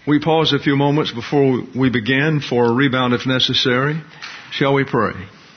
We pause a few moments before we begin for a rebound if necessary. Shall we pray?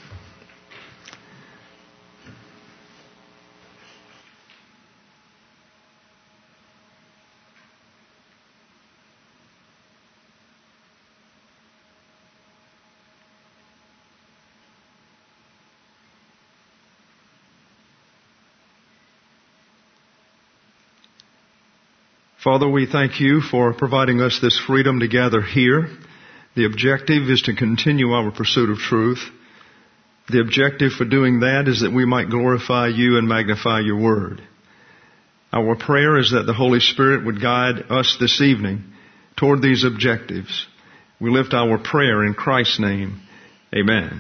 Father, we thank you for providing us this freedom to gather here. The objective is to continue our pursuit of truth. The objective for doing that is that we might glorify you and magnify your word. Our prayer is that the Holy Spirit would guide us this evening toward these objectives. We lift our prayer in Christ's name. Amen.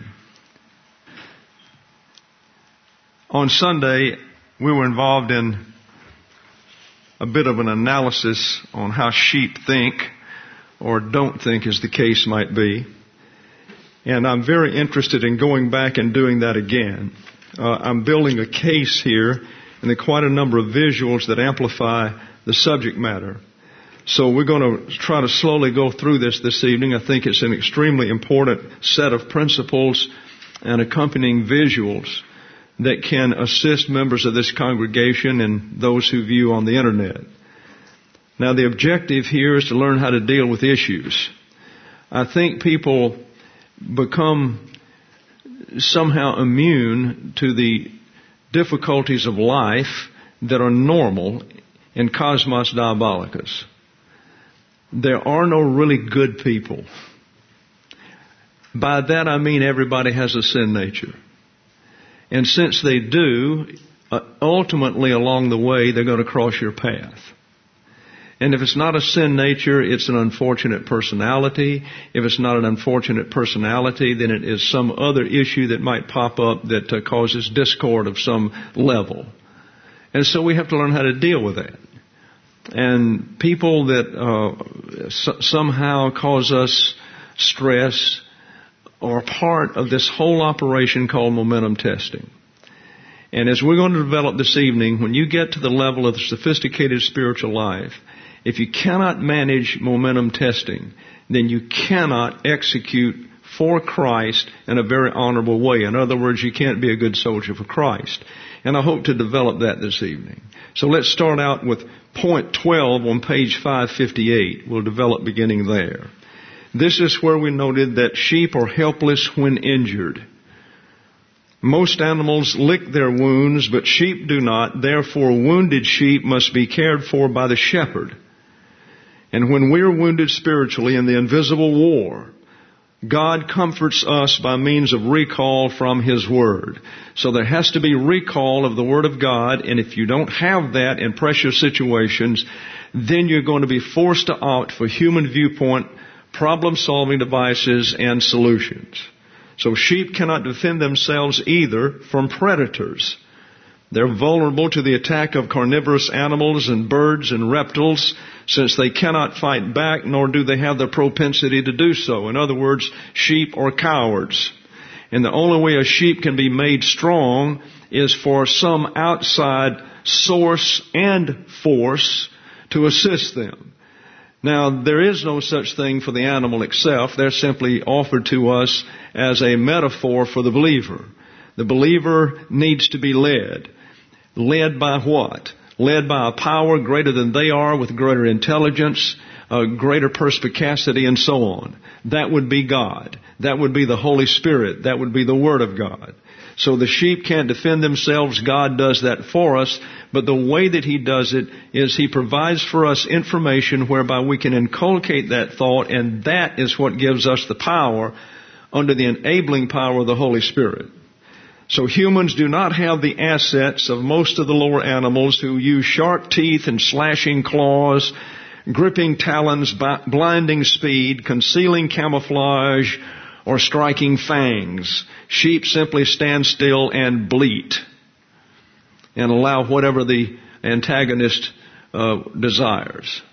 On Sunday, we were involved in a bit of an analysis on how sheep think or don't think, as the case might be. And I'm very interested in going back and doing that again. I'm building a case here, and there are quite a number of visuals that amplify the subject matter. So we're going to try to slowly go through this evening. I think it's an extremely important set of principles and accompanying visuals that can assist members of this congregation and those who view on the internet. Now, the objective here is to learn how to deal with issues. I think people become somehow immune to the difficulties of life that are normal in cosmos diabolicus. There are no really good people. By that I mean everybody has a sin nature. And since they do, ultimately along the way, they're going to cross your path. And if it's not a sin nature, it's an unfortunate personality. If it's not an unfortunate personality, then it is some other issue that might pop up that causes discord of some level. And so we have to learn how to deal with that. And people that somehow cause us stress are part of this whole operation called momentum testing. And as we're going to develop this evening, when you get to the level of sophisticated spiritual life, if you cannot manage momentum testing, then you cannot execute for Christ in a very honorable way. In other words, you can't be a good soldier for Christ. And I hope to develop that this evening. So let's start out with point 12 on page 558. We'll develop beginning there. This is where we noted that sheep are helpless when injured. Most animals lick their wounds, but sheep do not. Therefore, wounded sheep must be cared for by the shepherd. And when we are wounded spiritually in the invisible war, God comforts us by means of recall from His Word. So there has to be recall of the Word of God, and if you don't have that in pressure situations, then you're going to be forced to opt for human viewpoint, problem-solving devices, and solutions. So sheep cannot defend themselves either from predators. They're vulnerable to the attack of carnivorous animals and birds and reptiles, since they cannot fight back, nor do they have the propensity to do so. In other words, sheep are cowards. And the only way a sheep can be made strong is for some outside source and force to assist them. Now, there is no such thing for the animal itself. They're simply offered to us as a metaphor for the believer. The believer needs to be led. Led by what? Led by a power greater than they are, with greater intelligence, greater perspicacity, and so on. That would be God. That would be the Holy Spirit. That would be the Word of God. So the sheep can't defend themselves. God does that for us. But the way that He does it is He provides for us information whereby we can inculcate that thought, and that is what gives us the power under the enabling power of the Holy Spirit. So humans do not have the assets of most of the lower animals who use sharp teeth and slashing claws, gripping talons, blinding speed, concealing camouflage, or striking fangs. Sheep simply stand still and bleat and allow whatever the antagonist desires.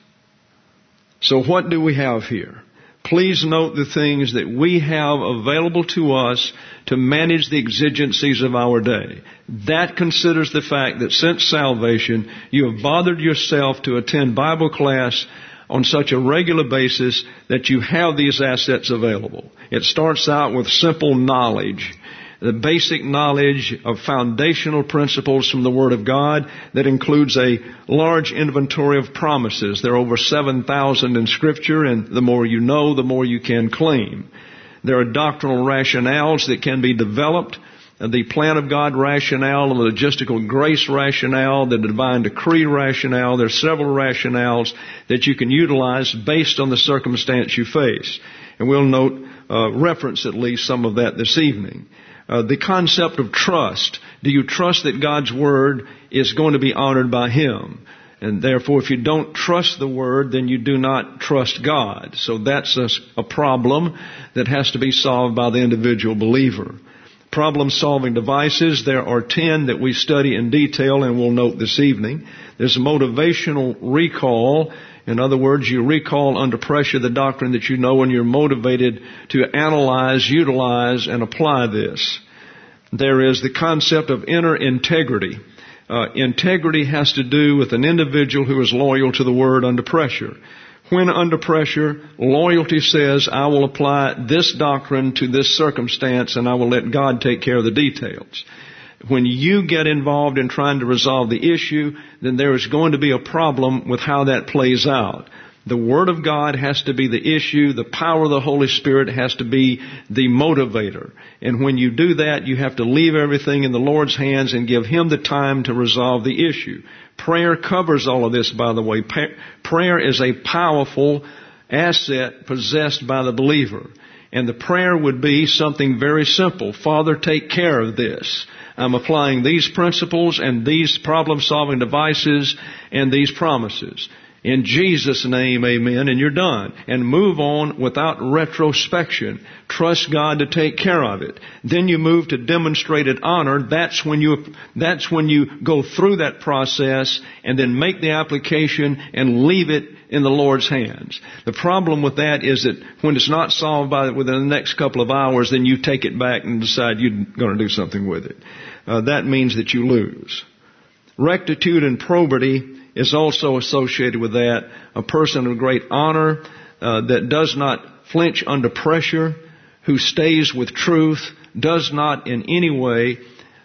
So what do we have here? Please note the things that we have available to us to manage the exigencies of our day. That considers the fact that since salvation, you have bothered yourself to attend Bible class on such a regular basis that you have these assets available. It starts out with simple knowledge, the basic knowledge of foundational principles from the Word of God that includes a large inventory of promises. There are over 7,000 in Scripture, and the more you know, the more you can claim. There are doctrinal rationales that can be developed, the plan of God rationale, the logistical grace rationale, the divine decree rationale. There are several rationales that you can utilize based on the circumstance you face. And we'll note, reference at least some of that this evening. The concept of trust. Do you trust that God's Word is going to be honored by Him? And therefore, if you don't trust the Word, then you do not trust God. So that's a problem that has to be solved by the individual believer. Problem-solving devices, there are 10 that we study in detail and we'll note this evening. There's motivational recall. In other words, you recall under pressure the doctrine that you know and you're motivated to analyze, utilize, and apply this. There is the concept of inner integrity. Integrity has to do with an individual who is loyal to the Word under pressure. When under pressure, loyalty says, I will apply this doctrine to this circumstance and I will let God take care of the details. When you get involved in trying to resolve the issue, then there is going to be a problem with how that plays out. The Word of God has to be the issue. The power of the Holy Spirit has to be the motivator. And when you do that, you have to leave everything in the Lord's hands and give Him the time to resolve the issue. Prayer covers all of this, by the way. Prayer is a powerful asset possessed by the believer. And the prayer would be something very simple. Father, take care of this. I'm applying these principles and these problem-solving devices and these promises. In Jesus' name, amen, and you're done. And move on without retrospection. Trust God to take care of it. Then you move to demonstrated honor. That's when you go through that process and then make the application and leave it in the Lord's hands. The problem with that is that when it's not solved within the next couple of hours, then you take it back and decide you're going to do something with it. That means that you lose. Rectitude and probity is also associated with that. A person of great honor that does not flinch under pressure, who stays with truth, does not in any way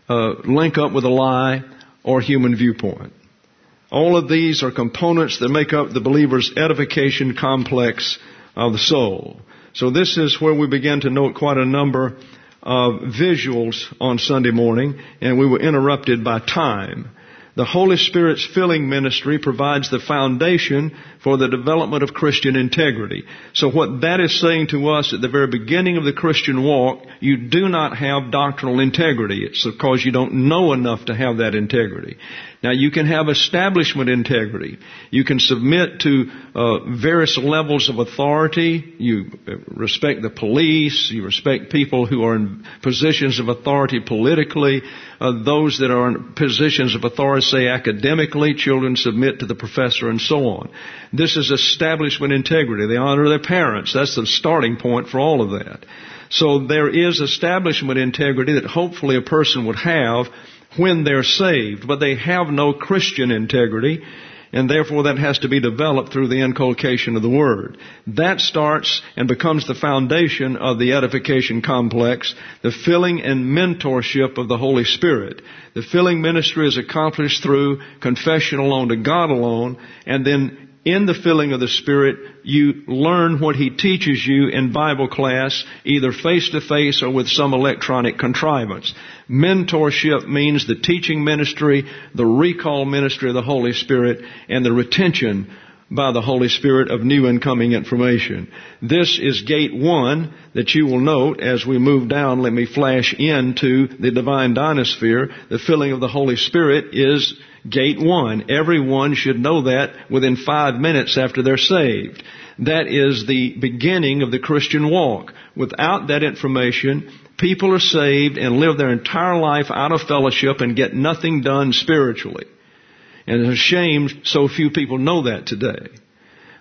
link up with a lie or human viewpoint. All of these are components that make up the believer's edification complex of the soul. So this is where we begin to note quite a number of visuals on Sunday morning, and we were interrupted by time. The Holy Spirit's filling ministry provides the foundation for the development of Christian integrity. So what that is saying to us at the very beginning of the Christian walk, you do not have doctrinal integrity. It's because you don't know enough to have that integrity. Now, you can have establishment integrity. You can submit to various levels of authority. You respect the police. You respect people who are in positions of authority politically. Those that are in positions of authority, say academically, children submit to the professor and so on. This is establishment integrity. They honor their parents. That's the starting point for all of that. So there is establishment integrity that hopefully a person would have when they're saved, but they have no Christian integrity, and therefore that has to be developed through the inculcation of the Word. That starts and becomes the foundation of the edification complex, the filling and mentorship of the Holy Spirit. The filling ministry is accomplished through confession alone to God alone, and then in the filling of the Spirit, you learn what He teaches you in Bible class, either face-to-face or with some electronic contrivance. Mentorship means the teaching ministry, the recall ministry of the Holy Spirit, and the retention by the Holy Spirit of new incoming information. This is gate one that you will note as we move down. Let me flash into the divine dynasphere. The filling of the Holy Spirit is gate one. Everyone should know that within 5 minutes after they're saved. That is the beginning of the Christian walk. Without that information, people are saved and live their entire life out of fellowship and get nothing done spiritually. And it's a shame so few people know that today.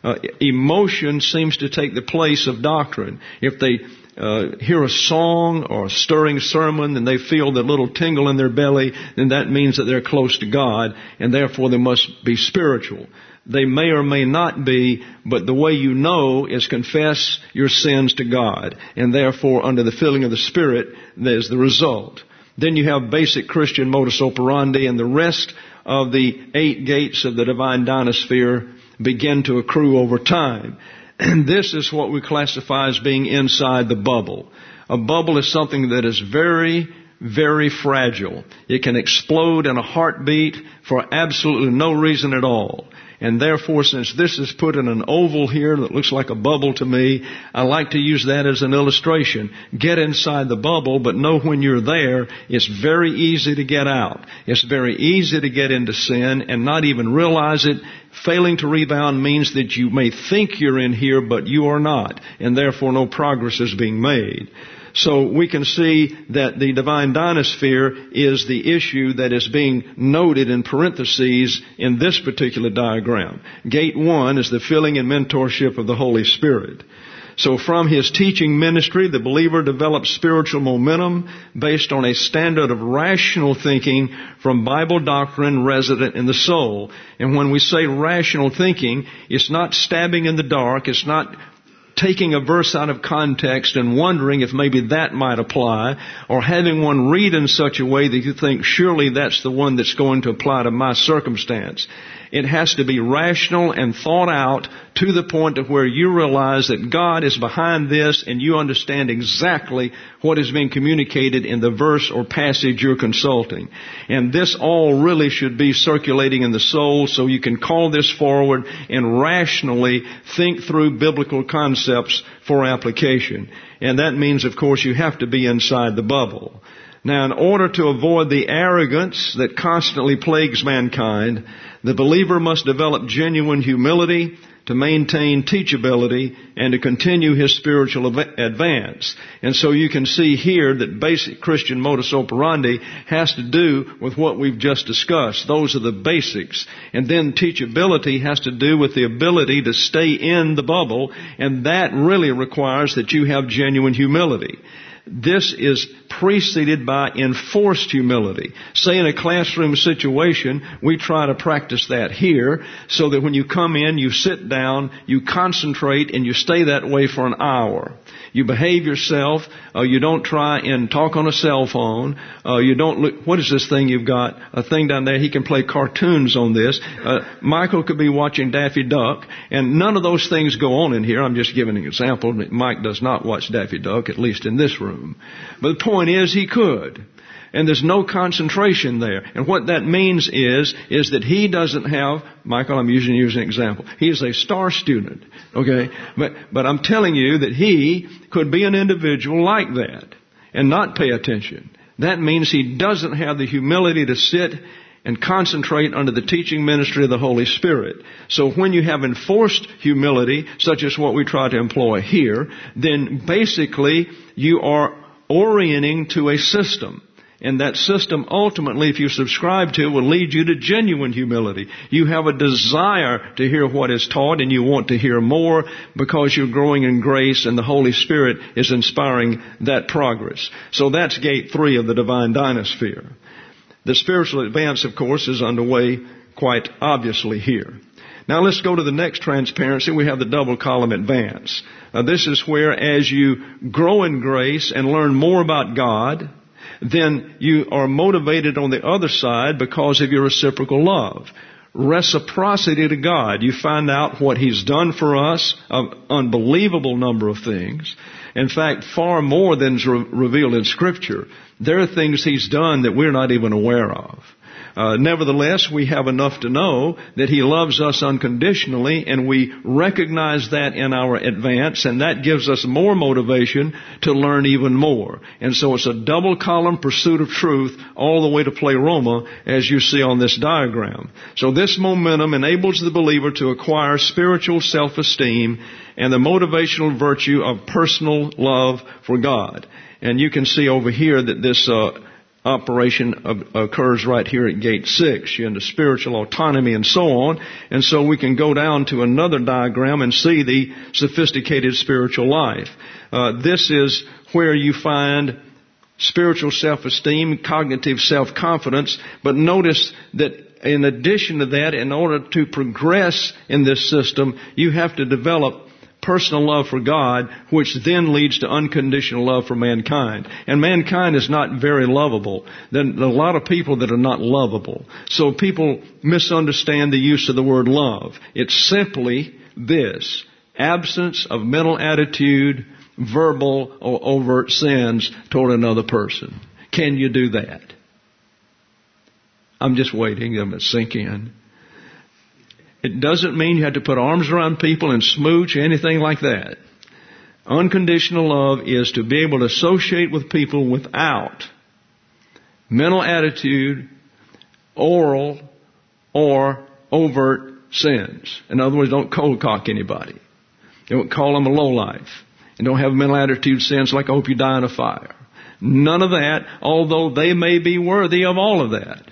Emotion seems to take the place of doctrine. If they hear a song or a stirring sermon and they feel that little tingle in their belly, then that means that they're close to God, and therefore they must be spiritual. They may or may not be, but the way you know is confess your sins to God, and therefore under the filling of the Spirit, there's the result. Then you have basic Christian modus operandi, and the rest of the 8 gates of the divine dynasphere begin to accrue over time. And this is what we classify as being inside the bubble. A bubble is something that is very, very fragile. It can explode in a heartbeat for absolutely no reason at all. And therefore, since this is put in an oval here that looks like a bubble to me, I like to use that as an illustration. Get inside the bubble, but know when you're there, it's very easy to get out. It's very easy to get into sin and not even realize it. Failing to rebound means that you may think you're in here, but you are not, and therefore no progress is being made. So we can see that the divine dynasphere is the issue that is being noted in parentheses in this particular diagram. Gate 1 is the filling and mentorship of the Holy Spirit. So from his teaching ministry, the believer develops spiritual momentum based on a standard of rational thinking from Bible doctrine resident in the soul. And when we say rational thinking, it's not stabbing in the dark, it's not taking a verse out of context and wondering if maybe that might apply, or having one read in such a way that you think, surely that's the one that's going to apply to my circumstance. It has to be rational and thought out to the point of where you realize that God is behind this and you understand exactly what is being communicated in the verse or passage you're consulting. And this all really should be circulating in the soul, so you can call this forward and rationally think through biblical concepts for application. And that means, of course, you have to be inside the bubble. Now, in order to avoid the arrogance that constantly plagues mankind, the believer must develop genuine humility to maintain teachability and to continue his spiritual advance. And so you can see here that basic Christian modus operandi has to do with what we've just discussed. Those are the basics. And then teachability has to do with the ability to stay in the bubble, and that really requires that you have genuine humility. This is preceded by enforced humility. Say in a classroom situation, we try to practice that here so that when you come in, you sit down, you concentrate, and you stay that way for an hour. You behave yourself. You don't try and talk on a cell phone. You don't look, what is this thing you've got? A thing down there. He can play cartoons on this. Michael could be watching Daffy Duck, and none of those things go on in here. I'm just giving an example. Mike does not watch Daffy Duck, at least in this room. But the point is, he could. And there's no concentration there. And what that means is that he doesn't have, Michael, I'm using you as an example. He is a star student, okay? But I'm telling you that he could be an individual like that and not pay attention. That means he doesn't have the humility to sit and concentrate under the teaching ministry of the Holy Spirit. So when you have enforced humility, such as what we try to employ here, then basically you are orienting to a system. And that system, ultimately, if you subscribe to, will lead you to genuine humility. You have a desire to hear what is taught, and you want to hear more because you're growing in grace, and the Holy Spirit is inspiring that progress. So that's gate 3 of the divine dynasphere. The spiritual advance, of course, is underway quite obviously here. Now let's go to the next transparency. We have the double column advance. This is where, as you grow in grace and learn more about God, then you are motivated on the other side because of your reciprocal love. Reciprocity to God. You find out what He's done for us, an unbelievable number of things. In fact, far more than is revealed in Scripture. There are things He's done that we're not even aware of. Nevertheless, we have enough to know that He loves us unconditionally, and we recognize that in our advance, and that gives us more motivation to learn even more. And so it's a double column pursuit of truth all the way to pleroma, as you see on this diagram. So this momentum enables the believer to acquire spiritual self-esteem and the motivational virtue of personal love for God. And you can see over here that this operation occurs right here at gate 6. You're into spiritual autonomy and so on. And so we can go down to another diagram and see the sophisticated spiritual life. This is where you find spiritual self-esteem, cognitive self-confidence. But notice that in addition to that, in order to progress in this system, you have to develop personal love for God, which then leads to unconditional love for mankind. And mankind is not very lovable. There are a lot of people that are not lovable. So people misunderstand the use of the word love. It's simply this: absence of mental attitude, verbal or overt sins toward another person. Can you do that? I'm just waiting. I'm going to sink in. It doesn't mean you have to put arms around people and smooch or anything like that. Unconditional love is to be able to associate with people without mental attitude, oral, or overt sins. In other words, don't cold cock anybody. Don't call them a lowlife. And don't have mental attitude sins like, I hope you die in a fire. None of that, although they may be worthy of all of that.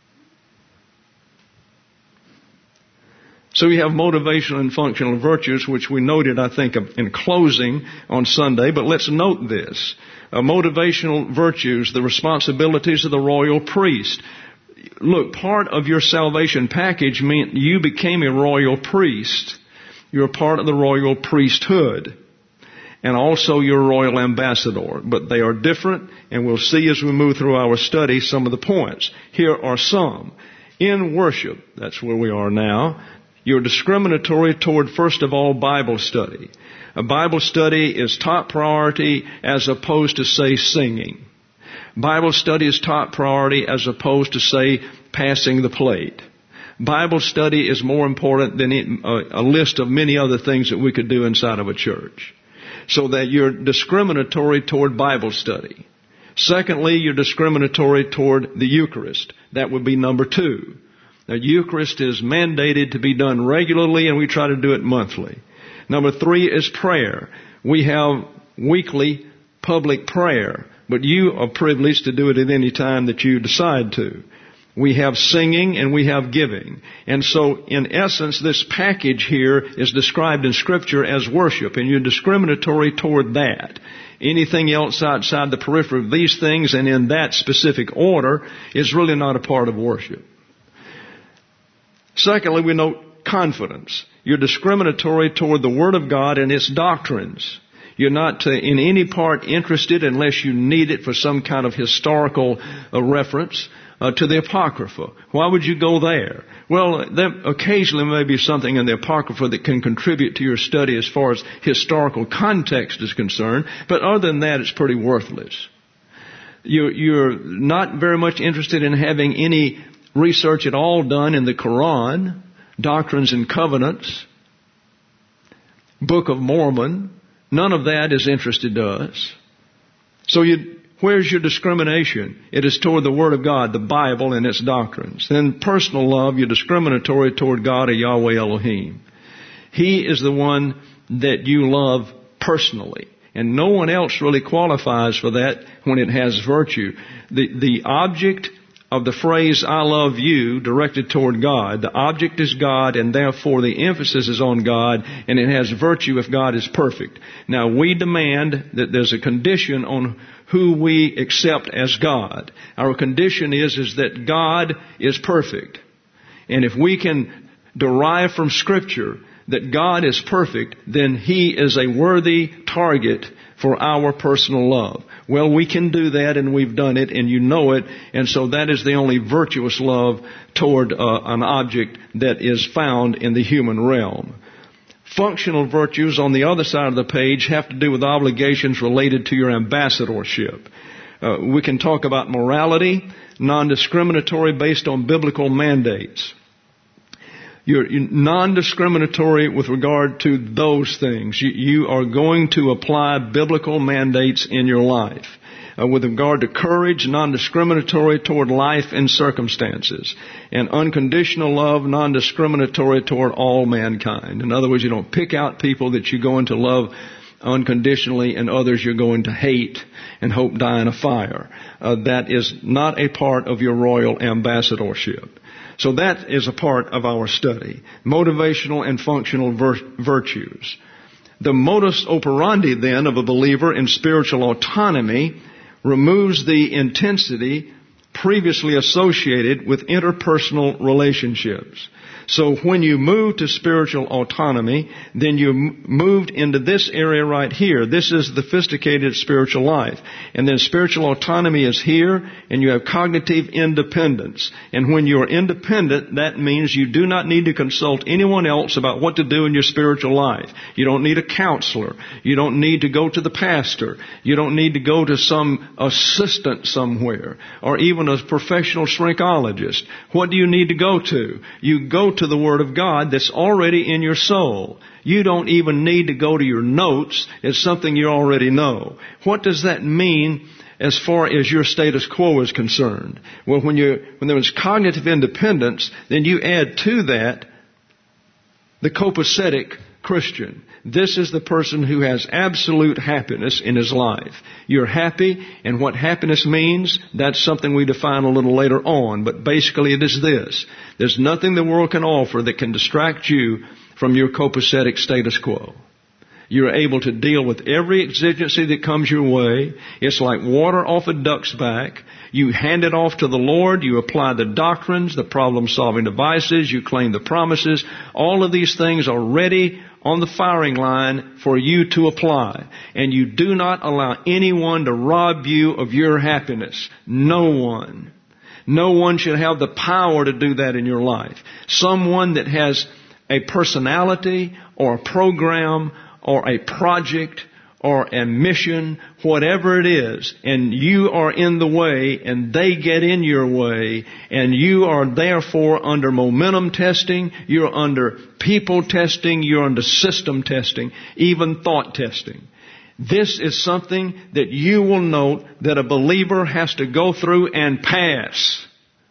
So we have motivational and functional virtues, which we noted, I think, in closing on Sunday. But let's note this. Motivational virtues, the responsibilities of the royal priest. Look, part of your salvation package meant you became a royal priest. You're a part of the royal priesthood. And also you're a royal ambassador. But they are different, and we'll see as we move through our study some of the points. Here are some. In worship, that's where we are now, you're discriminatory toward, first of all, Bible study. A Bible study is top priority as opposed to, say, singing. Bible study is top priority as opposed to, say, passing the plate. Bible study is more important than a list of many other things that we could do inside of a church. So that you're discriminatory toward Bible study. Secondly, you're discriminatory toward the Eucharist. That would be number 2. Now, Eucharist is mandated to be done regularly, and we try to do it monthly. Number 3 is prayer. We have weekly public prayer, but you are privileged to do it at any time that you decide to. We have singing and we have giving. And so, in essence, this package here is described in Scripture as worship, and you're discriminatory toward that. Anything else outside the periphery of these things and in that specific order is really not a part of worship. Secondly, we note confidence. You're discriminatory toward the Word of God and its doctrines. You're not in any part interested unless you need it for some kind of historical reference to the Apocrypha. Why would you go there? Well, there occasionally may be something in the Apocrypha that can contribute to your study as far as historical context is concerned, but other than that, it's pretty worthless. You're not very much interested in having any research at all done in the Quran, Doctrines and Covenants, Book of Mormon. None of that is interested to us. So where's your discrimination? It is toward the Word of God, the Bible, and its doctrines. Then personal love, you're discriminatory toward God or Yahweh Elohim. He is the one that you love personally. And no one else really qualifies for that when it has virtue. The object of the phrase, I love you, directed toward God. The object is God, and therefore the emphasis is on God, and it has virtue if God is perfect. Now, we demand that there's a condition on who we accept as God. Our condition is that God is perfect. And if we can derive from Scripture that God is perfect, then He is a worthy target for our personal love. Well, we can do that, and we've done it, and you know it, and so that is the only virtuous love toward an object that is found in the human realm. Functional virtues on the other side of the page have to do with obligations related to your ambassadorship. We can talk about morality, non-discriminatory based on biblical mandates. You're non-discriminatory with regard to those things. You are going to apply biblical mandates in your life. With regard to courage, non-discriminatory toward life and circumstances. And unconditional love, non-discriminatory toward all mankind. In other words, you don't pick out people that you go into love unconditionally, and others you're going to hate and hope die in a fire. That is not a part of your royal ambassadorship. So that is a part of our study. Motivational and functional virtues. The modus operandi then of a believer in spiritual autonomy removes the intensity previously associated with interpersonal relationships. So when you move to spiritual autonomy, then you moved into this area right here. This is the sophisticated spiritual life. And then spiritual autonomy is here, and you have cognitive independence. And when you're independent, that means you do not need to consult anyone else about what to do in your spiritual life. You don't need a counselor. You don't need to go to the pastor. You don't need to go to some assistant somewhere, or even a professional shrinkologist. What do you need to go to? You go to the Word of God that's already in your soul. You don't even need to go to your notes. It's something you already know. What does that mean as far as your status quo is concerned? Well, when there is cognitive independence, then you add to that the copacetic Christian. This is the person who has absolute happiness in his life. You're happy, and what happiness means, that's something we define a little later on. But basically it is this. There's nothing the world can offer that can distract you from your copacetic status quo. You're able to deal with every exigency that comes your way. It's like water off a duck's back. You hand it off to the Lord. You apply the doctrines, the problem-solving devices. You claim the promises. All of these things are ready on the firing line for you to apply. And you do not allow anyone to rob you of your happiness. No one. No one should have the power to do that in your life. Someone that has a personality or a program or a project or a mission, whatever it is, and you are in the way and they get in your way, and you are therefore under momentum testing, you're under people testing, you're under system testing, even thought testing. This is something that you will note that a believer has to go through and pass.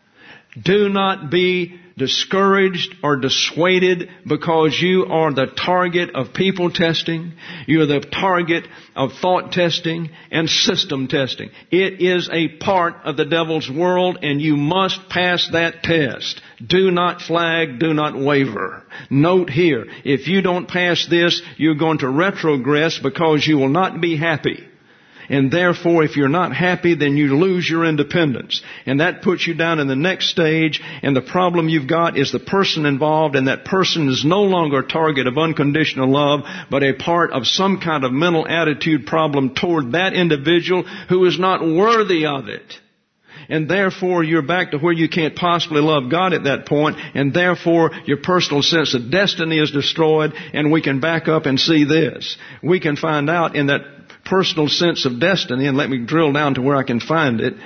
Do not be discouraged or dissuaded because you are the target of people testing. You're the target of thought testing and system testing. It is a part of the devil's world, and you must pass that test. Do not flag, do not waver. Note here, if you don't pass this, you're going to retrogress because you will not be happy. And therefore, if you're not happy, then you lose your independence. And that puts you down in the next stage. And the problem you've got is the person involved. And that person is no longer a target of unconditional love, but a part of some kind of mental attitude problem toward that individual who is not worthy of it. And therefore, you're back to where you can't possibly love God at that point. And therefore, your personal sense of destiny is destroyed. And we can back up and see this. We can find out in that personal sense of destiny, and let me drill down to where I can find it.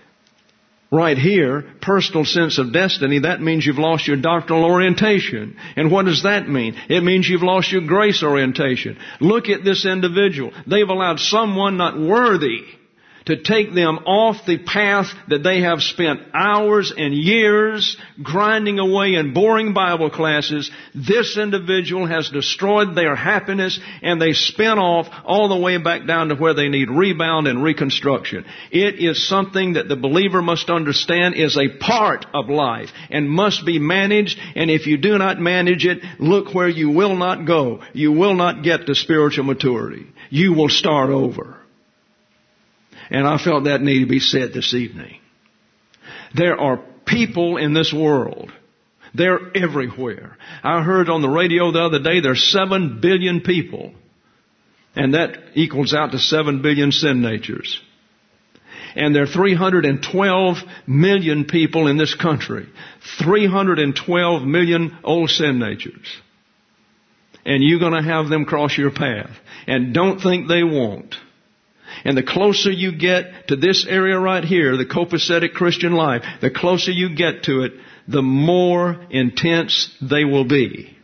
Right here, personal sense of destiny, that means you've lost your doctrinal orientation. And what does that mean? It means you've lost your grace orientation. Look at this individual. They've allowed someone not worthy to take them off the path that they have spent hours and years grinding away in boring Bible classes. This individual has destroyed their happiness, and they spin off all the way back down to where they need rebound and reconstruction. It is something that the believer must understand is a part of life and must be managed. And if you do not manage it, look where you will not go. You will not get to spiritual maturity. You will start over. And I felt that needed to be said this evening. There are people in this world. They're everywhere. I heard on the radio the other day there's 7 billion people. And that equals out to 7 billion sin natures. And there are 312 million people in this country. 312 million old sin natures. And you're going to have them cross your path. And don't think they won't. And the closer you get to this area right here, the copacetic Christian life, the closer you get to it, the more intense they will be.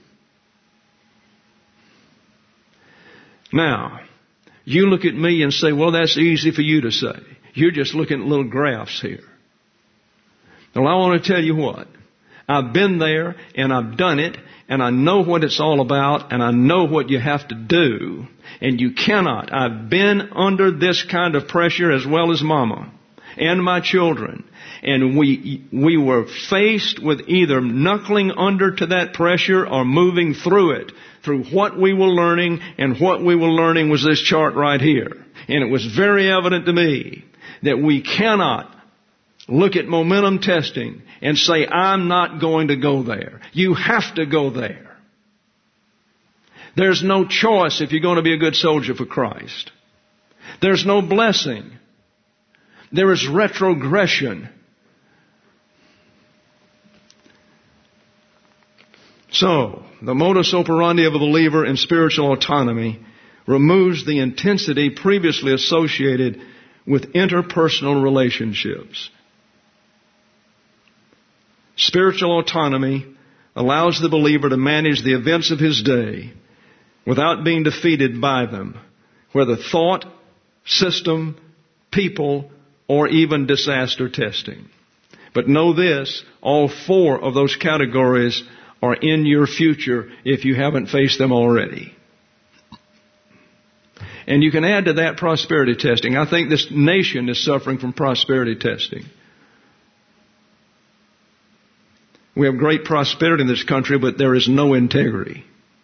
Now, you look at me and say, well, that's easy for you to say. You're just looking at little graphs here. Well, I want to tell you what. I've been there and I've done it, and I know what it's all about, and I know what you have to do, and you cannot. I've been under this kind of pressure as well as Mama and my children, and we were faced with either knuckling under to that pressure or moving through it, through what we were learning, and what we were learning was this chart right here. And it was very evident to me that we cannot look at momentum testing and say, I'm not going to go there. You have to go there. There's no choice if you're going to be a good soldier for Christ. There's no blessing. There is retrogression. So, the modus operandi of a believer in spiritual autonomy removes the intensity previously associated with interpersonal relationships. Spiritual autonomy allows the believer to manage the events of his day without being defeated by them, whether thought, system, people, or even disaster testing. But know this, all four of those categories are in your future if you haven't faced them already. And you can add to that prosperity testing. I think this nation is suffering from prosperity testing. We have great prosperity in this country, but there is no integrity.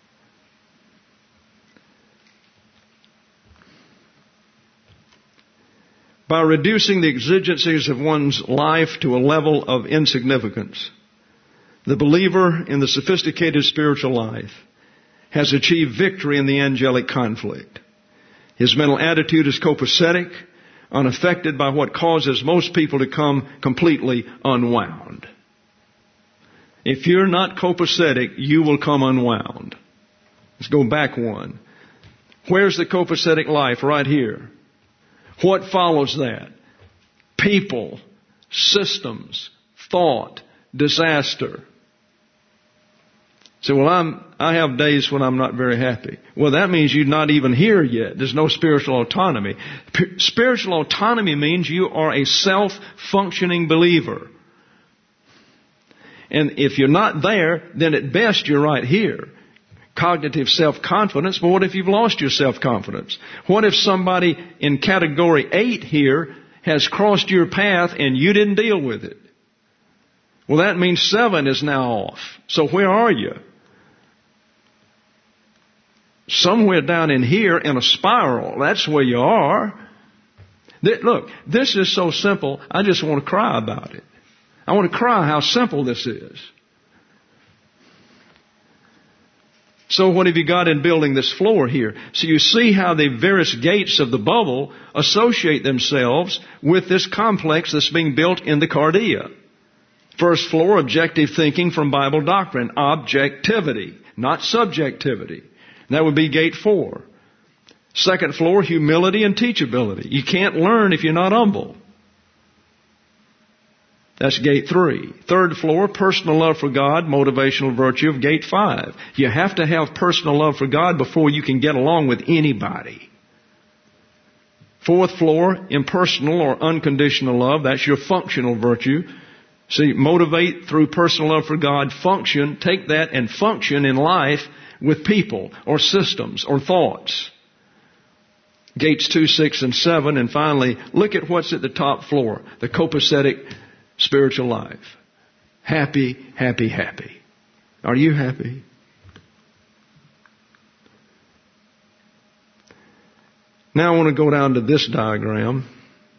By reducing the exigencies of one's life to a level of insignificance, the believer in the sophisticated spiritual life has achieved victory in the angelic conflict. His mental attitude is copacetic, unaffected by what causes most people to come completely unwound. If you're not copacetic, you will come unwound. Let's go back one. Where's the copacetic life? Right here. What follows that? People, systems, thought, disaster. So, I have days when I'm not very happy. Well, that means you're not even here yet. There's no spiritual autonomy. Spiritual autonomy means you are a self-functioning believer. And if you're not there, then at best you're right here. Cognitive self-confidence, but what if you've lost your self-confidence? What if somebody in category 8 here has crossed your path and you didn't deal with it? Well, that means 7 is now off. So where are you? Somewhere down in here in a spiral. That's where you are. Look, this is so simple, I just want to cry about it. I want to cry how simple this is. So what have you got in building this floor here? So you see how the various gates of the bubble associate themselves with this complex that's being built in the cardia. First floor, objective thinking from Bible doctrine. Objectivity, not subjectivity. That would be gate 4. Second floor, humility and teachability. You can't learn if you're not humble. That's gate 3. Third floor, personal love for God, motivational virtue of gate 5. You have to have personal love for God before you can get along with anybody. Fourth floor, impersonal or unconditional love. That's your functional virtue. See, motivate through personal love for God, function, take that and function in life with people or systems or thoughts. Gates 2, 6, and 7. And finally, look at what's at the top floor, the copacetic spiritual life. Happy, happy, happy. Are you happy? Now I want to go down to this diagram.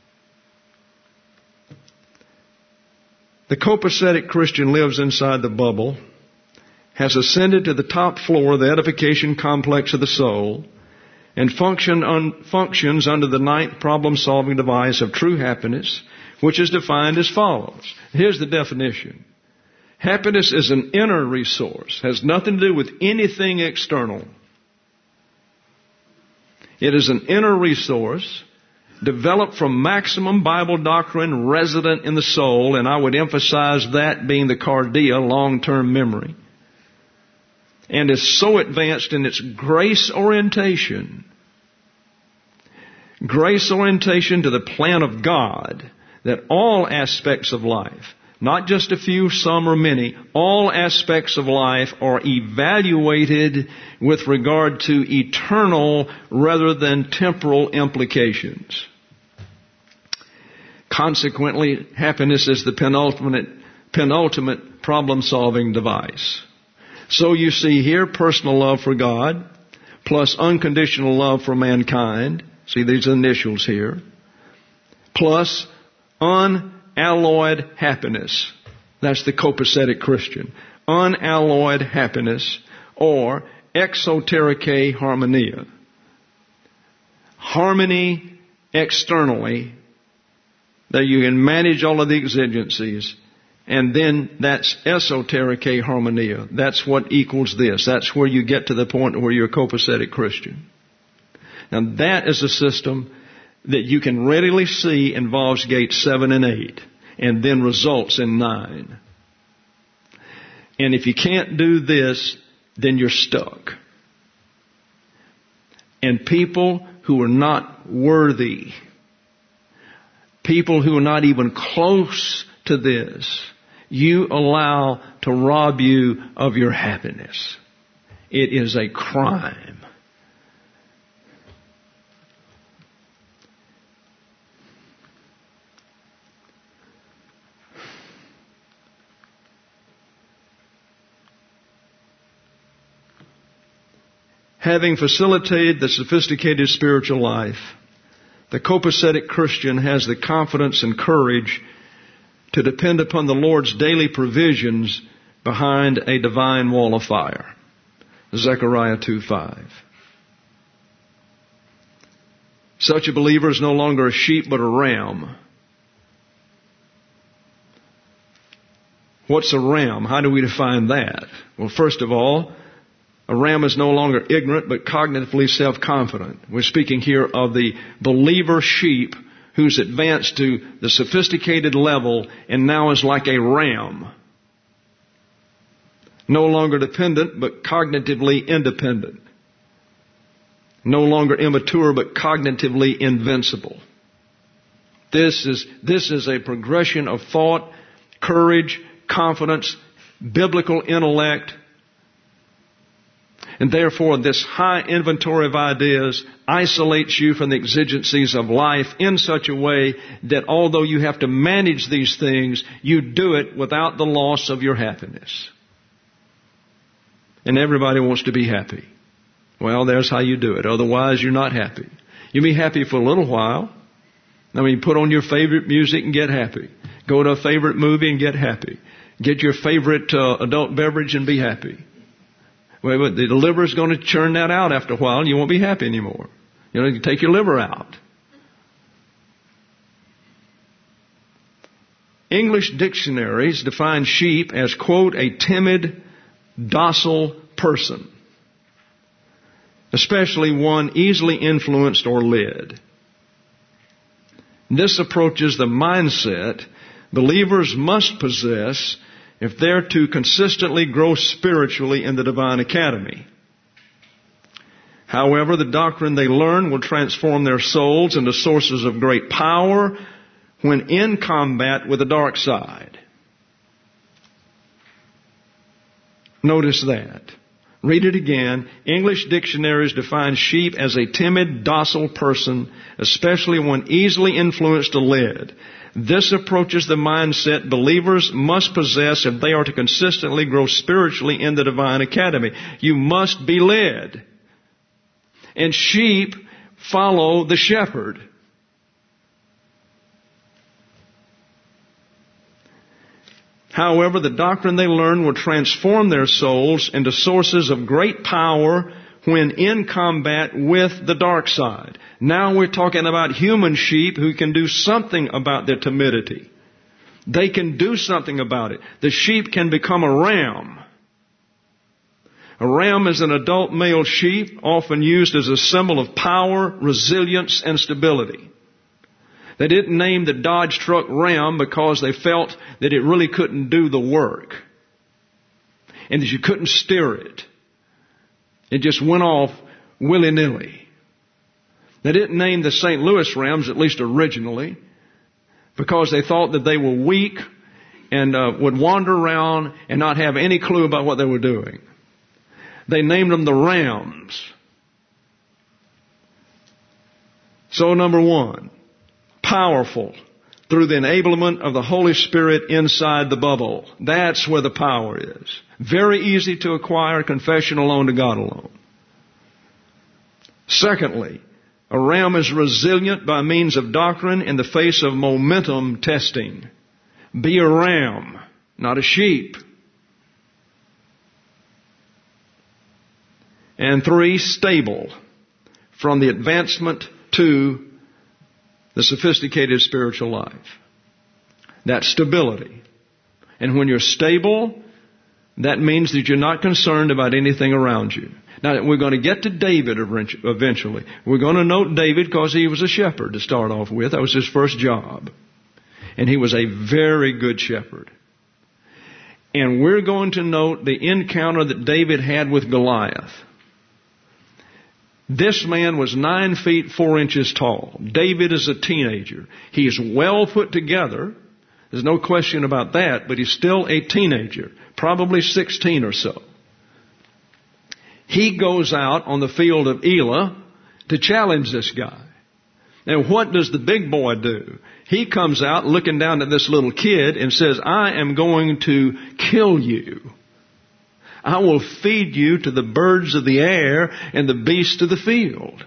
The copacetic Christian lives inside the bubble, has ascended to the top floor of the edification complex of the soul, and functions under the 9th problem-solving device of true happiness, which is defined as follows. Here's the definition. Happiness is an inner resource, has nothing to do with anything external. It is an inner resource developed from maximum Bible doctrine resident in the soul, and I would emphasize that being the cardia, long-term memory, and is so advanced in its grace orientation to the plan of God, that all aspects of life, Not just a few, some, or many. All aspects of life are evaluated with regard to eternal rather than temporal implications. Consequently, happiness is the penultimate problem-solving device. So you see here personal love for God plus unconditional love for mankind. See these initials here. Plus unalloyed happiness. That's the copacetic Christian. Unalloyed happiness, or exotericae harmonia. Harmony externally, that you can manage all of the exigencies, and then that's esotericae harmonia. That's what equals this. That's where you get to the point where you're a copacetic Christian. Now that is a system that you can readily see involves gates 7 and 8, and then results in 9. And if you can't do this, then you're stuck. And people who are not worthy, people who are not even close to this, you allow to rob you of your happiness. It is a crime. Having facilitated the sophisticated spiritual life, the copacetic Christian has the confidence and courage to depend upon the Lord's daily provisions behind a divine wall of fire. Zechariah 2:5. Such a believer is no longer a sheep but a ram. What's a ram? How do we define that? Well, first of all, a ram is no longer ignorant but cognitively self-confident. We're speaking here of the believer sheep who's advanced to the sophisticated level and now is like a ram. No longer dependent but cognitively independent. No longer immature but cognitively invincible. This is a progression of thought, courage, confidence, biblical intellect. And therefore, this high inventory of ideas isolates you from the exigencies of life in such a way that although you have to manage these things, you do it without the loss of your happiness. And everybody wants to be happy. Well, there's how you do it. Otherwise, you're not happy. You'll be happy for a little while. I mean, put on your favorite music and get happy. Go to a favorite movie and get happy. Get your favorite adult beverage and be happy. Well, the liver is going to churn that out after a while and you won't be happy anymore. You take your liver out. English dictionaries define sheep as, quote, a timid, docile person, especially one easily influenced or led. This approaches the mindset believers must possess if they're to consistently grow spiritually in the divine academy. However, the doctrine they learn will transform their souls into sources of great power when in combat with the dark side. Notice that. Read it again. English dictionaries define sheep as a timid, docile person, especially one easily influenced or led. This approaches the mindset believers must possess if they are to consistently grow spiritually in the divine academy. You must be led. And sheep follow the shepherd. However, the doctrine they learn will transform their souls into sources of great power when in combat with the dark side. Now we're talking about human sheep who can do something about their timidity. They can do something about it. The sheep can become a ram. A ram is an adult male sheep, often used as a symbol of power, resilience, and stability. They didn't name the Dodge truck Ram because they felt that it really couldn't do the work and that you couldn't steer it. It just went off willy-nilly. They didn't name the St. Louis Rams, at least originally, because they thought that they were weak and would wander around and not have any clue about what they were doing. They named them the rams. So number one, powerful through the enablement of the Holy Spirit inside the bubble. That's where the power is. Very easy to acquire, confession alone to God alone. Secondly, a ram is resilient by means of doctrine in the face of momentum testing. Be a ram, not a sheep. And three, stable from the advancement to the sophisticated spiritual life. That's stability. And when you're stable, that means that you're not concerned about anything around you. Now, we're going to get to David eventually. We're going to note David because he was a shepherd to start off with. That was his first job. And he was a very good shepherd. And we're going to note the encounter that David had with Goliath. This man was 9 feet 4 inches tall. David is a teenager. He is well put together. There's no question about that, but he's still a teenager, probably 16 or so. He goes out on the field of Elah to challenge this guy. Now, what does the big boy do? He comes out looking down at this little kid and says, I am going to kill you. I will feed you to the birds of the air and the beasts of the field.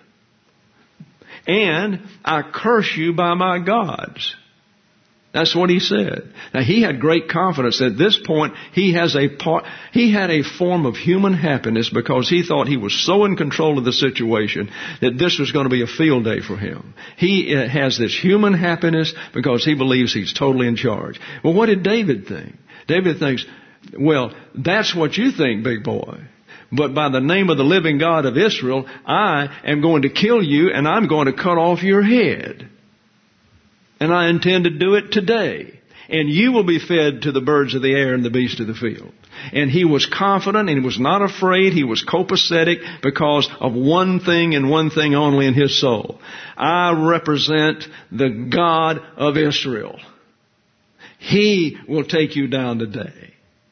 And I curse you by my gods. That's what he said. Now, he had great confidence. At this point, he had a form of human happiness because he thought he was so in control of the situation that this was going to be a field day for him. He has this human happiness because he believes he's totally in charge. Well, what did David think? David thinks, well, that's what you think, big boy. But by the name of the living God of Israel, I am going to kill you and I'm going to cut off your head. And I intend to do it today. And you will be fed to the birds of the air and the beasts of the field. And he was confident and he was not afraid. He was copacetic because of one thing and one thing only in his soul. I represent the God of Israel. He will take you down today.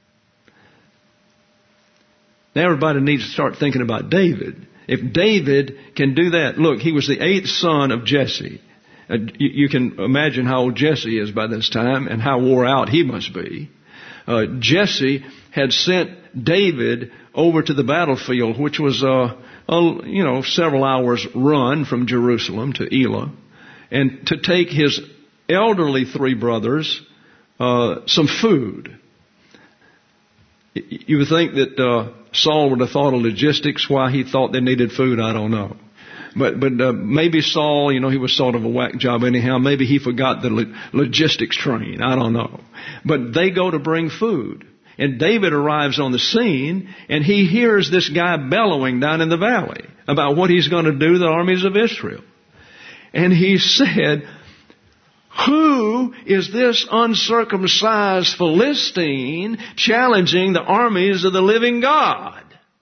Now everybody needs to start thinking about David. If David can do that, look, he was the 8th son of Jesse. You can imagine how old Jesse is by this time and how wore out he must be. Jesse had sent David over to the battlefield, which was several hours run from Jerusalem to Elah, and to take his elderly 3 brothers some food. You would think that Saul would have thought of logistics, why he thought they needed food, I don't know. But maybe Saul, he was sort of a whack job anyhow. Maybe he forgot the logistics train. I don't know. But they go to bring food. And David arrives on the scene, and he hears this guy bellowing down in the valley about what he's going to do to the armies of Israel. And he said, who is this uncircumcised Philistine challenging the armies of the living God?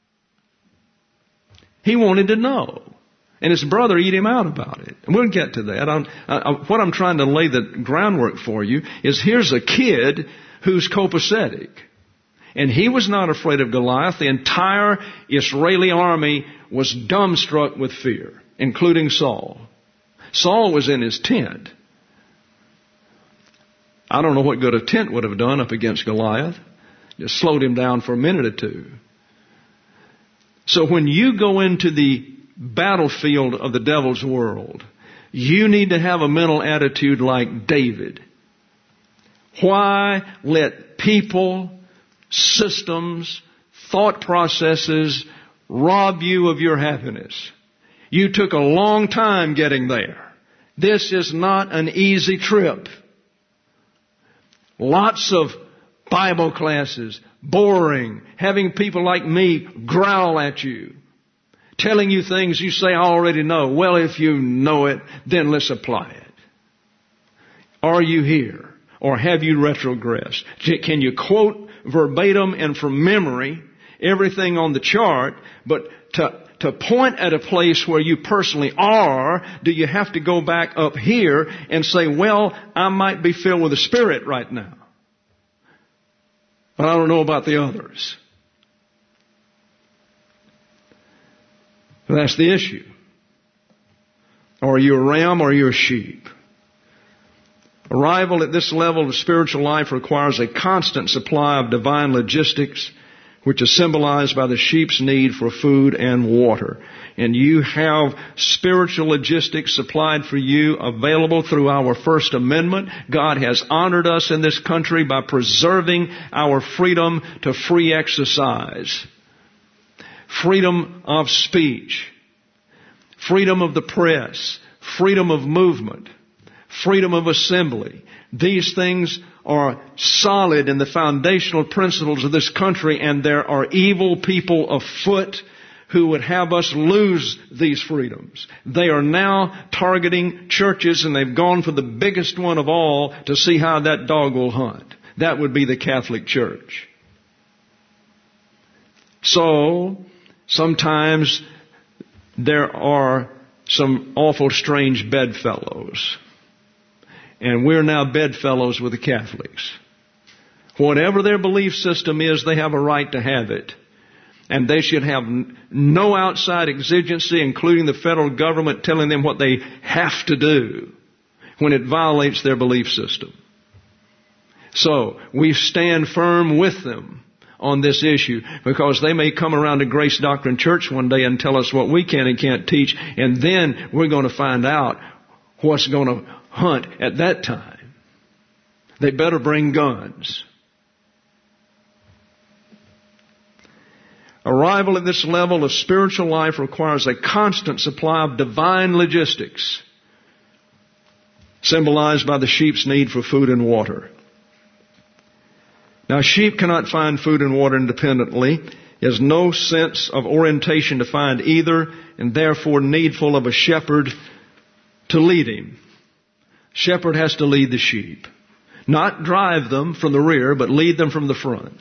He wanted to know. And his brother eat him out about it. And we'll get to that. What I'm trying to lay the groundwork for you is here's a kid who's copacetic. And he was not afraid of Goliath. The entire Israeli army was dumbstruck with fear, including Saul. Saul was in his tent. I don't know what good a tent would have done up against Goliath. Just slowed him down for a minute or two. So when you go into the battlefield of the devil's world, you need to have a mental attitude like David. Why let people, systems, thought processes rob you of your happiness? You took a long time getting there. This is not an easy trip. Lots of Bible classes, boring, having people like me growl at you, telling you things you say, I already know. Well, if you know it, then let's apply it. Are you here? Or have you retrogressed? Can you quote verbatim and from memory everything on the chart, but to point at a place where you personally are, do you have to go back up here and say, well, I might be filled with the Spirit right now? but I don't know about the others. That's the issue. Are you a ram or are you a sheep? Arrival at this level of spiritual life requires a constant supply of divine logistics, which is symbolized by the sheep's need for food and water. And you have spiritual logistics supplied for you available through our First Amendment. God has honored us in this country by preserving our freedom to free exercise, freedom of speech, freedom of the press, freedom of movement, freedom of assembly. These things are solid in the foundational principles of this country, and there are evil people afoot who would have us lose these freedoms. They are now targeting churches, and they've gone for the biggest one of all to see how that dog will hunt. That would be the Catholic Church. So, sometimes there are some awful strange bedfellows. And we're now bedfellows with the Catholics. Whatever their belief system is, they have a right to have it. And they should have no outside exigency, including the federal government, telling them what they have to do when it violates their belief system. So, we stand firm with them on this issue, because they may come around to Grace Doctrine Church one day and tell us what we can and can't teach, and then we're going to find out what's going to hunt at that time. They better bring guns. Arrival at this level of spiritual life requires a constant supply of divine logistics, symbolized by the sheep's need for food and water. Now, sheep cannot find food and water independently. He has no sense of orientation to find either, and therefore needful of a shepherd to lead him. Shepherd has to lead the sheep. Not drive them from the rear, but lead them from the front.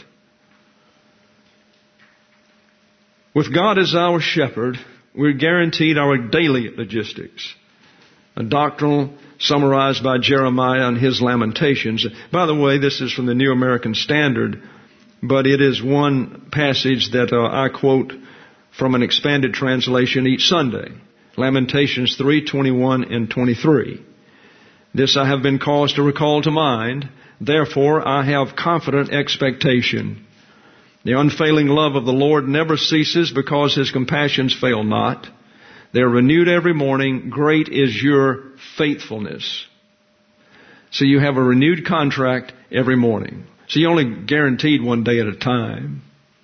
With God as our shepherd, we're guaranteed our daily logistics. A doctrinal summarized by Jeremiah in his Lamentations. By the way, this is from the New American Standard, but it is one passage that I quote from an expanded translation each Sunday. Lamentations 3:21 and 23. This I have been caused to recall to mind, therefore I have confident expectation. The unfailing love of the Lord never ceases, because His compassions fail not. They are renewed every morning. Great is your faithfulness. So you have a renewed contract every morning. So you're only guaranteed one day at a time.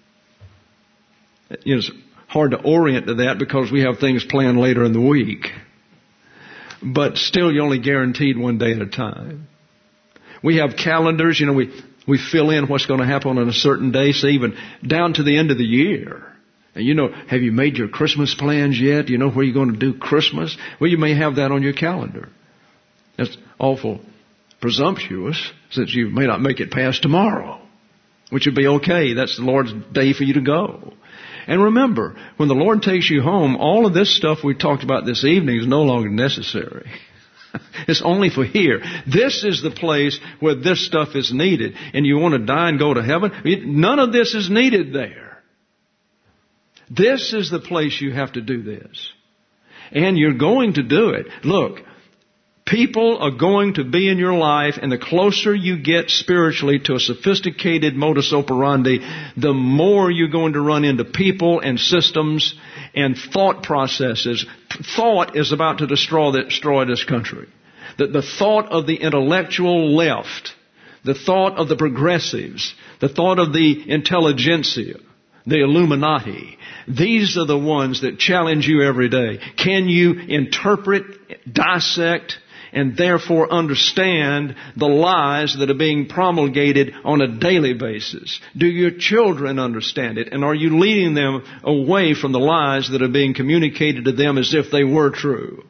It's hard to orient to that because we have things planned later in the week. But still, you're only guaranteed one day at a time. We have calendars. We fill in what's going to happen on a certain day, so even down to the end of the year. And have you made your Christmas plans yet? Do you know where you're going to do Christmas? Well, you may have that on your calendar. That's awful presumptuous, since you may not make it past tomorrow, which would be okay. That's the Lord's day for you to go. And remember, when the Lord takes you home, all of this stuff we talked about this evening is no longer necessary. It's only for here. This is the place where this stuff is needed. And you want to die and go to heaven? None of this is needed there. This is the place you have to do this. And you're going to do it. Look, people are going to be in your life, and the closer you get spiritually to a sophisticated modus operandi, the more you're going to run into people and systems and thought processes. Thought is about to destroy this country. The thought of the intellectual left, the thought of the progressives, the thought of the intelligentsia, the Illuminati. These are the ones that challenge you every day. Can you interpret, dissect, and therefore understand the lies that are being promulgated on a daily basis? Do your children understand it? And are you leading them away from the lies that are being communicated to them as if they were true?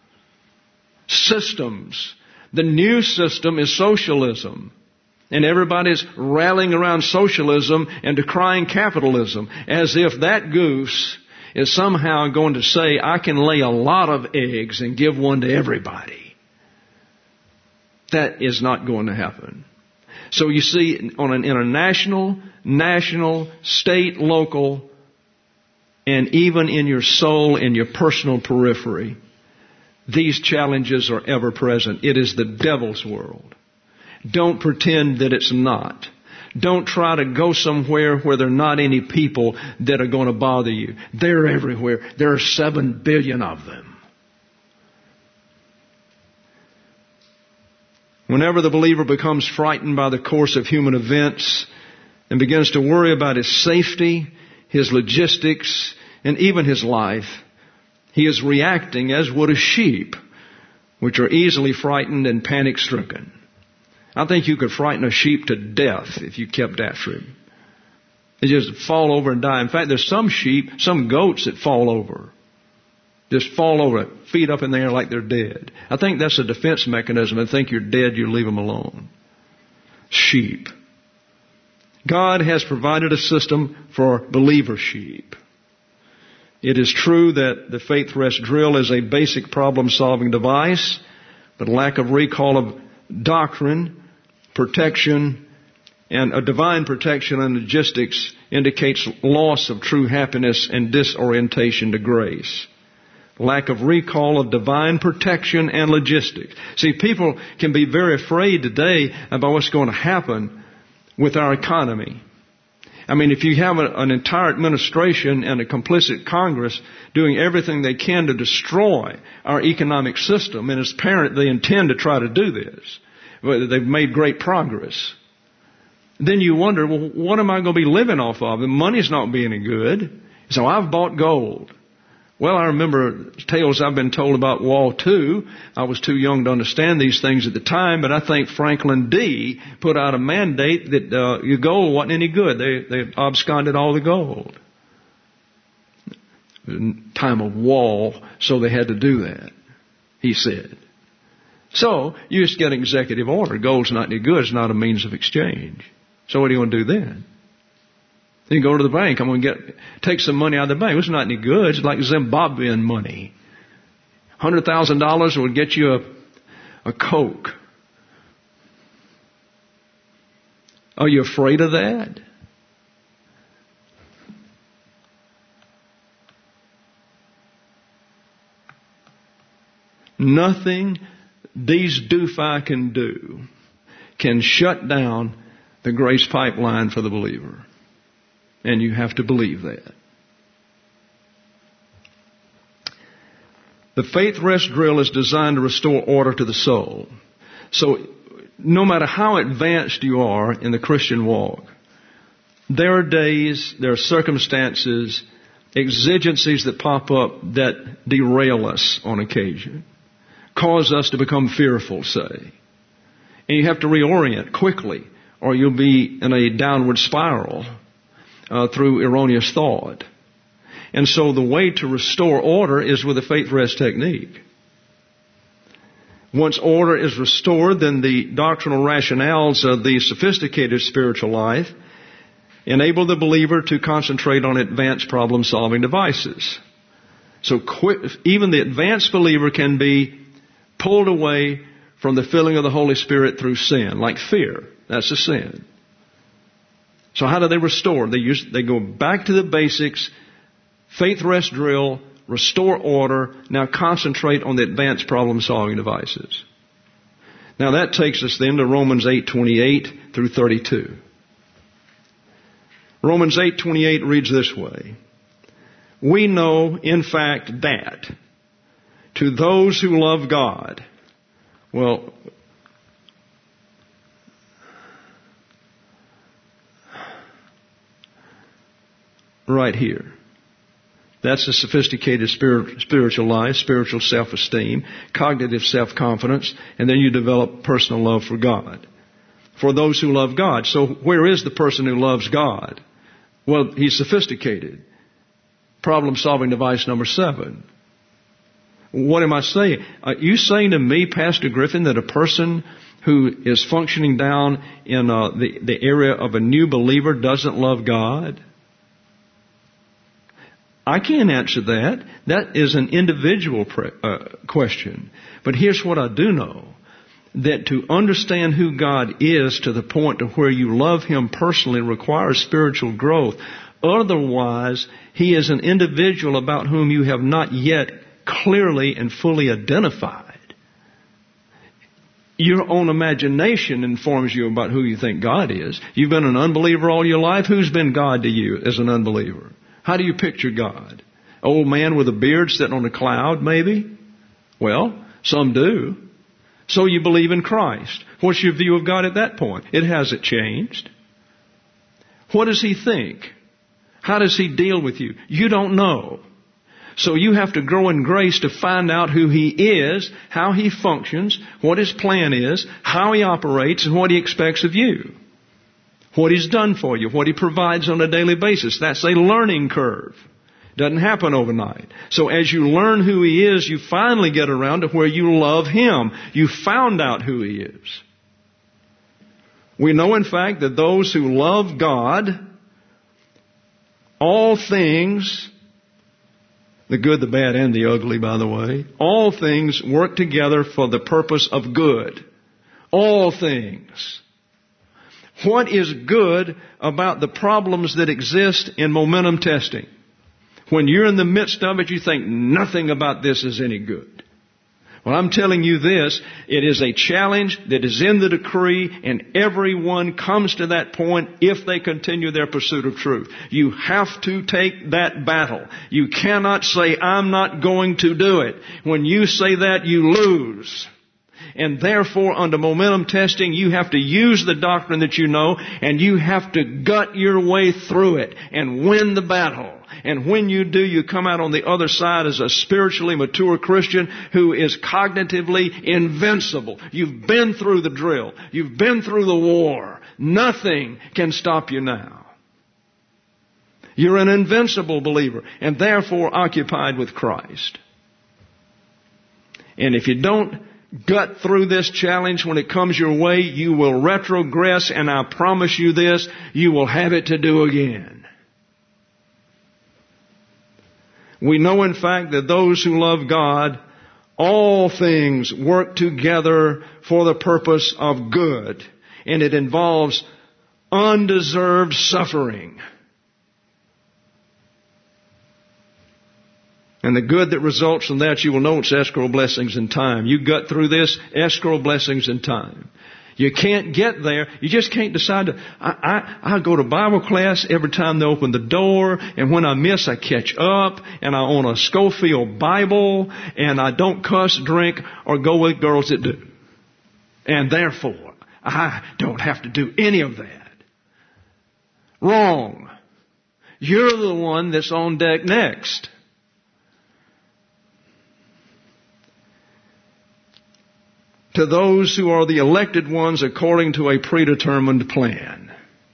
Systems. The new system is socialism. And everybody's rallying around socialism and decrying capitalism, as if that goose is somehow going to say, I can lay a lot of eggs and give one to everybody. That is not going to happen. So you see, on an international, national, state, local, and even in your soul, in your personal periphery, these challenges are ever present. It is the devil's world. Don't pretend that it's not. Don't try to go somewhere where there are not any people that are going to bother you. They're everywhere. There are 7 billion of them. Whenever the believer becomes frightened by the course of human events and begins to worry about his safety, his logistics, and even his life, he is reacting as would a sheep, which are easily frightened and panic-stricken. I think you could frighten a sheep to death if you kept after him. They just fall over and die. In fact, there's some sheep, some goats that fall over. Just fall over, feet up in the air like they're dead. I think that's a defense mechanism. I think you're dead, you leave them alone. Sheep. God has provided a system for believer sheep. It is true that the Faith Rest drill is a basic problem-solving device, but lack of recall of doctrine, protection, and a divine protection and logistics indicates loss of true happiness and disorientation to grace. Lack of recall of divine protection and logistics. See, people can be very afraid today about what's going to happen with our economy. I mean, if you have an entire administration and a complicit Congress doing everything they can to destroy our economic system, and as apparent they intend to try to do this, they've made great progress, then you wonder, well, what am I going to be living off of? The money's not being any good. So I've bought gold. Well, I remember tales I've been told about Wall II. I was too young to understand these things at the time, but I think Franklin D. put out a mandate that your gold wasn't any good. They absconded all the gold. Time of Wall, so they had to do that, he said. So you just get an executive order. Gold's not any good. It's not a means of exchange. So what are you going to do then? Then you go to the bank. I'm going to take some money out of the bank. It's not any good. It's like Zimbabwean money. $100,000 would get you a Coke. Are you afraid of that? Nothing these doofi can do can shut down the grace pipeline for the believer. And you have to believe that. The Faith Rest drill is designed to restore order to the soul. So no matter how advanced you are in the Christian walk, there are days, there are circumstances, exigencies that pop up that derail us on occasion, cause us to become fearful, say. And you have to reorient quickly, or you'll be in a downward spiral through erroneous thought. And so the way to restore order is with the Faith Rest technique. Once order is restored, then the doctrinal rationales of the sophisticated spiritual life enable the believer to concentrate on advanced problem-solving devices. So even the advanced believer can be pulled away from the filling of the Holy Spirit through sin, like fear. That's a sin. So how do they restore? They go back to the basics, Faith Rest drill, restore order, now concentrate on the advanced problem-solving devices. Now that takes us then to Romans 8:28 through 32. Romans 8:28 reads this way. We know, in fact, that to those who love God, well, right here. That's the sophisticated spiritual life, spiritual self-esteem, cognitive self-confidence, and then you develop personal love for God. For those who love God. So where is the person who loves God? Well, he's sophisticated. Problem-solving device number 7. What am I saying? Are you saying to me, Pastor Griffin, that a person who is functioning down in the area of a new believer doesn't love God? I can't answer that. That is an individual question. But here's what I do know. that to understand who God is to the point to where you love Him personally requires spiritual growth. Otherwise, He is an individual about whom you have not yet clearly and fully identified. Your own imagination informs you about who you think God is. You've been an unbeliever all your life. Who's been God to you as an unbeliever? How do you picture God? Old man with a beard sitting on a cloud, maybe? Well, some do. So you believe in Christ. What's your view of God at that point? It hasn't changed. What does He think? How does He deal with you? You don't know. So you have to grow in grace to find out who He is, how He functions, what His plan is, how He operates, and what He expects of you. What He's done for you, what He provides on a daily basis. That's a learning curve. Doesn't happen overnight. So as you learn who He is, you finally get around to where you love Him. You found out who He is. We know, in fact, that those who love God, all things, the good, the bad, and the ugly, by the way, all things work together for the purpose of good. All things. What is good about the problems that exist in momentum testing? When you're in the midst of it, you think nothing about this is any good. Well, I'm telling you this, it is a challenge that is in the decree, and everyone comes to that point if they continue their pursuit of truth. You have to take that battle. You cannot say, I'm not going to do it. When you say that, you lose. And therefore, under momentum testing, you have to use the doctrine that you know, and you have to gut your way through it and win the battle. And when you do, you come out on the other side as a spiritually mature Christian who is cognitively invincible. You've been through the drill. You've been through the war. Nothing can stop you now. You're an invincible believer and therefore occupied with Christ. And if you don't gut through this challenge when it comes your way, you will retrogress, and I promise you this, you will have it to do again. We know, in fact, that those who love God, all things work together for the purpose of good. And it involves undeserved suffering. And the good that results from that, you will know it's escrow blessings in time. You gut through this, escrow blessings in time. You can't get there. You just can't decide to, I go to Bible class every time they open the door, and when I miss, I catch up, and I own a Schofield Bible, and I don't cuss, drink, or go with girls that do. And therefore, I don't have to do any of that. Wrong. You're the one that's on deck next. To those who are the elected ones according to a predetermined plan.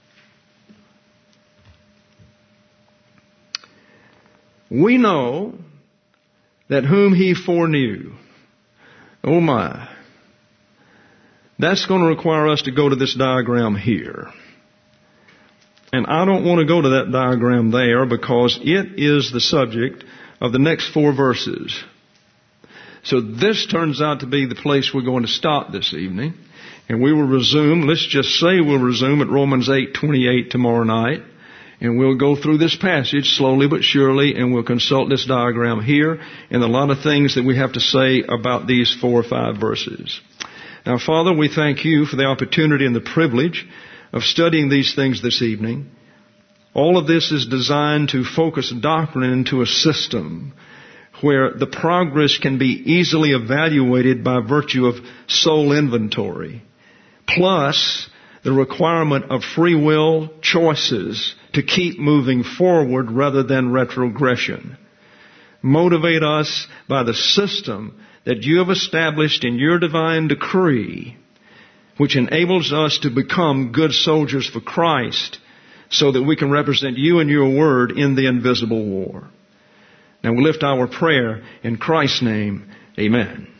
We know that whom He foreknew. Oh my. That's going to require us to go to this diagram here. And I don't want to go to that diagram there because it is the subject of the next 4 verses. So this turns out to be the place we're going to stop this evening. And we will resume, let's just say we'll resume at Romans 8:28 tomorrow night. And we'll go through this passage slowly but surely, and we'll consult this diagram here and a lot of things that we have to say about these 4 or 5 verses. Now, Father, we thank You for the opportunity and the privilege of studying these things this evening. All of this is designed to focus doctrine into a system where the progress can be easily evaluated by virtue of soul inventory, plus the requirement of free will choices to keep moving forward rather than retrogression. Motivate us by the system that You have established in Your divine decree, which enables us to become good soldiers for Christ so that we can represent You and Your word in the invisible war. Now we lift our prayer in Christ's name. Amen.